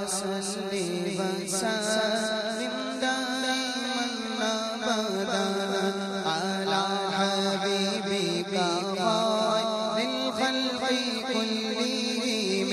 صلی وسلم دائما ابدا علی حبیبک خیر الخلق كلهم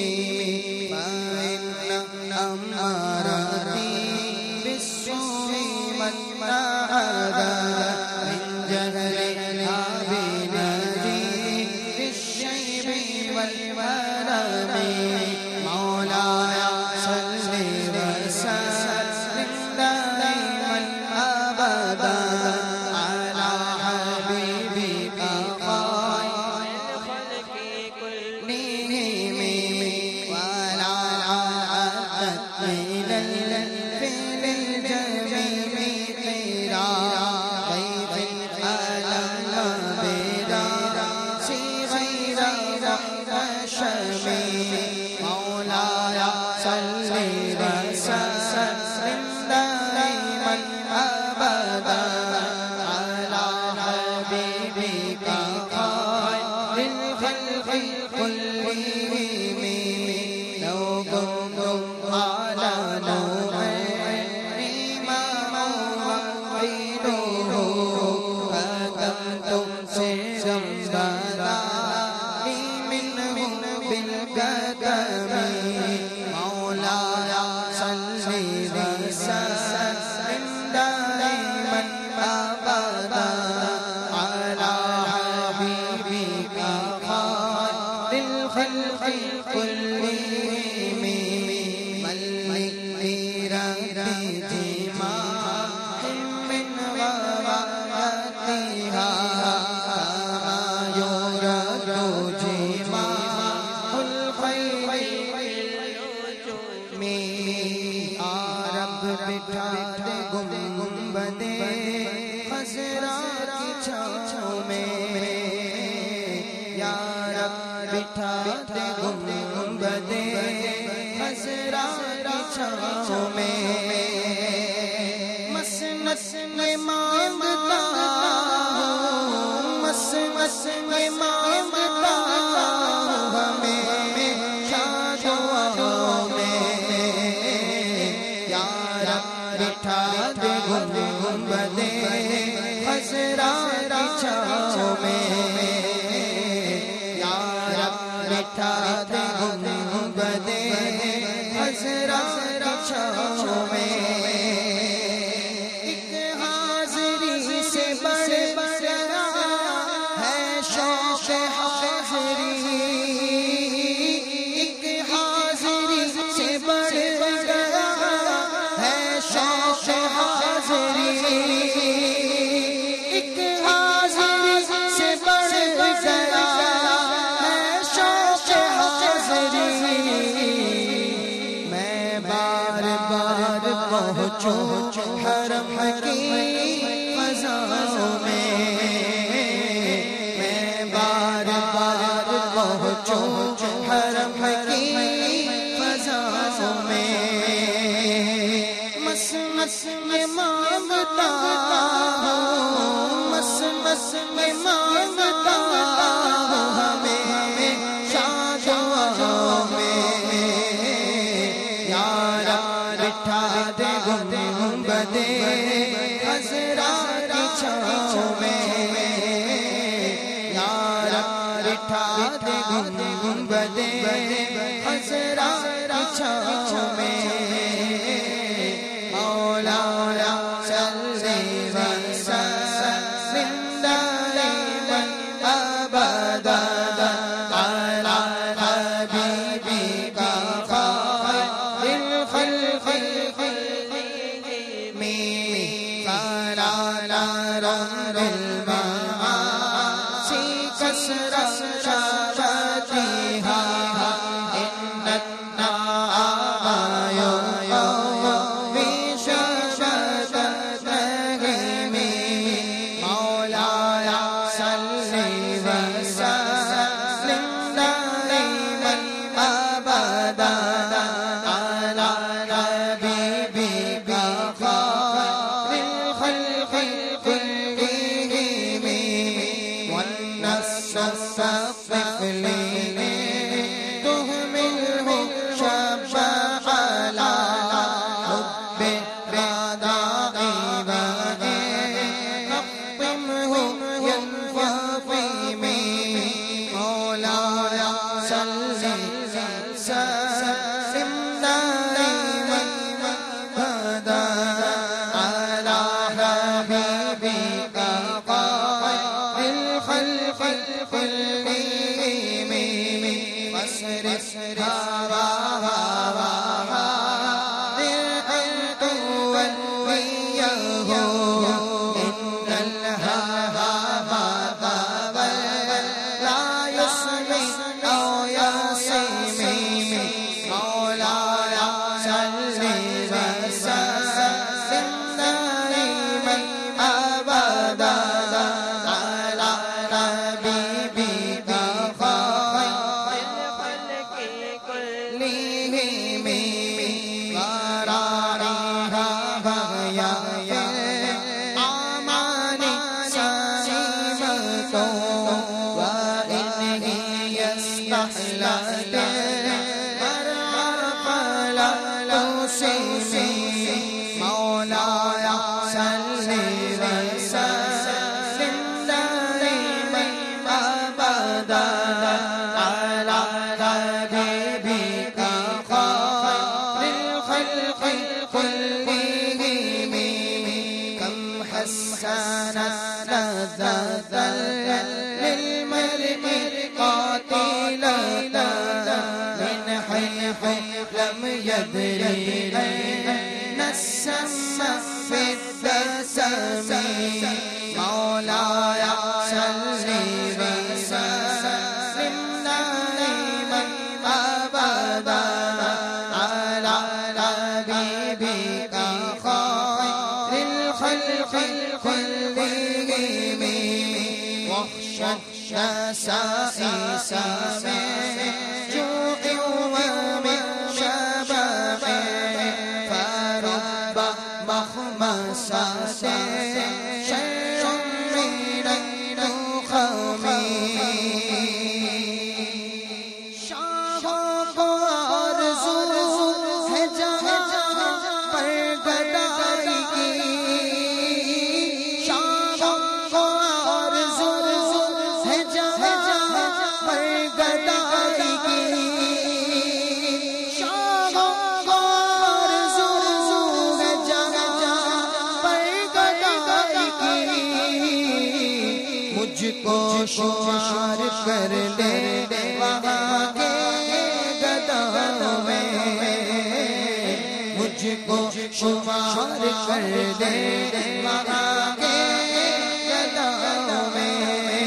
فإن أمارتي بالسوء من عدا من جهلها بنجي بالشيب والورم مولاي صل وسلم دائما أبدا على حبيبك خير الخلق كلهم ولا عادت من الفعل الجميل غيرا غيث ألم بدا غير محتشم مولاي صل وسلم دائما أبدا على حبيبك خير الخلق كلهم لو كنتم على نور إماما وقيده فكنتم سيرا بدالي منهم بالقدم مولاي صل وسلم دائما أبدا على حبيبك خير الخلق كلهم ملك ربي جماع من غواياتها كما يرد جماع الخير رب بٹھا دے گنبد خضرا کی چھاؤں میں یا رب بٹھا دے گنبد خضرا کی چھاؤں میں مسنت میں مانگتا ہوں مسنت میں مانگتا ہوں ہمیں شادوں میں یا رب بٹھا دے گنبد خضرا کی چھاؤں میں یا رب بٹھا دے گنبد خضرا کی چھاؤں میں ایک حاضری سے بڑے بڑا ہے شوق حاضری ایک حاضری سے بڑے بڑا ہے شوق حاضری ایک حاضری سے بڑے بڑا ہے شوق حاضری میں بار بار پہنچوں حرم کی فضاؤں میں میں بار بار پہنچوں حرم کی فضاؤں میں مسمس میں مانگتا ہوں مسمس میں مانگتا ہوں ہمیں شادوں میں یا رب بٹھا دے گنبد خضرا کی چھاؤں میں یا رب بٹھا دے گنبد خضرا کی چھاؤں میں مولاي صل وسلم دائما أبدا على حبيبك خير الخلق كلهم فلا نرى بالمعاصي كسرة شاشاتها إن النار شمار کر لے وہاں کے گداؤں میں، مجھ کو شمار کر لے وہاں کے گداؤں میں،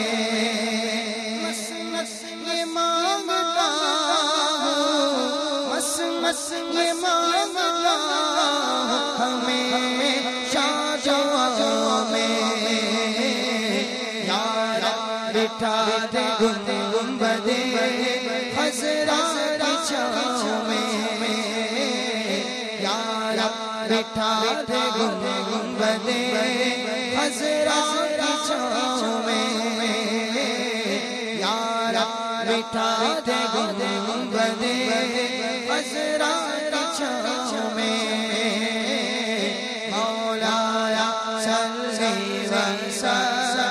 مس یہ مانگتا ہوں، مس یہ مانگتا ہوں ہمیں شادیوں میں، بٹھا دے گنبدِ خضرا کی چھاؤں میں، یا رب بٹھا دے گنبدِ خضرا کی چھاؤں میں، یا رب بٹھا دے گنبدِ خضرا کی چھاؤں میں، مولایا صلی وسلم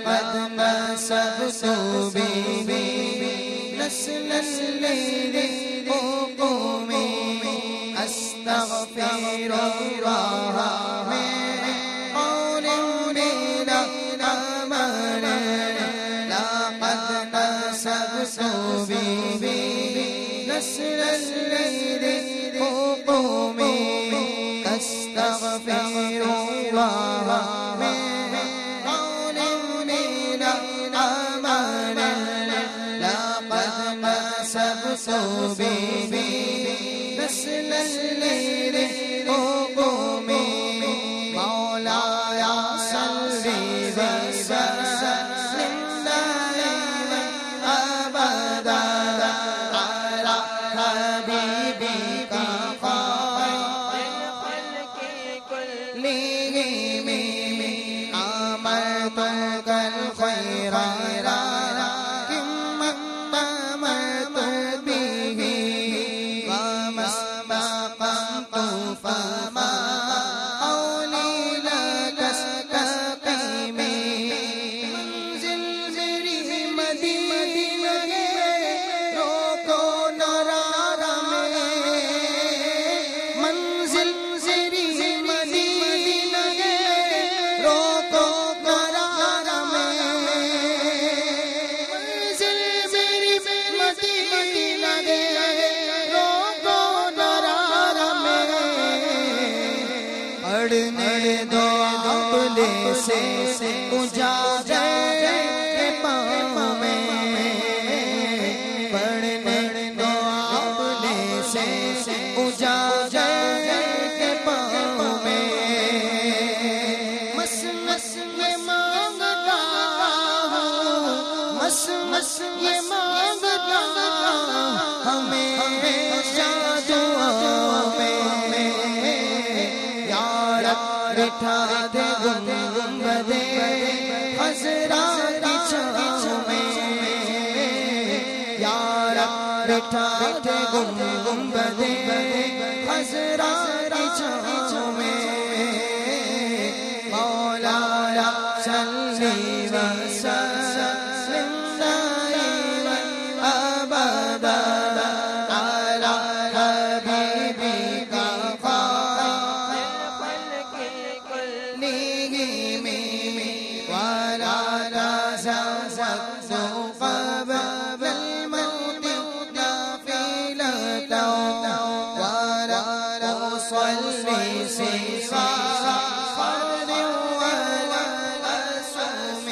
نسل نسل الليل قومي أستغفر الله من قول من أمان لقد نسبت به نسل الليل قومي مولاي صل وسلم دائما أبدا على حبيبك كلهم أمرتك الخير لكن ما أمرت به وما استقمت فما قولي لك استقيم منزل میری مدینہ روکو نرار میں منزل میری مدینہ روکو نرار میں منزل میری مدینہ روکو نرار میں پڑھنے دو اپنے سے اجاگر کے پاؤں میں پڑھنے دو اپنے سے اجاگر کے پاؤں میں مس مس یہ مانگتا ہوں مس مس یہ مانگتا ہمیں دعاؤں میں یا رب بٹھا دے گنبدے خضرا کی چھاؤں میں یا رب بٹھا دے گنبدے خضرا کی چھاؤں میں مولانا صلی وسلم دائما ابدا على حبيبك كلهم ولا تزوجت قبل الموت نافلة ولا أصلي سوى فرض ولا أصوم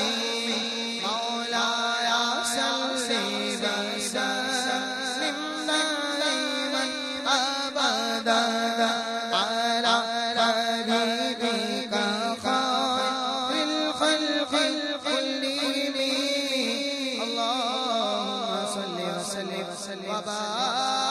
مولاي صل وسلم دائما أبدا على حبيبك خير الخلق كلهم اللهم صل وسلم وبارك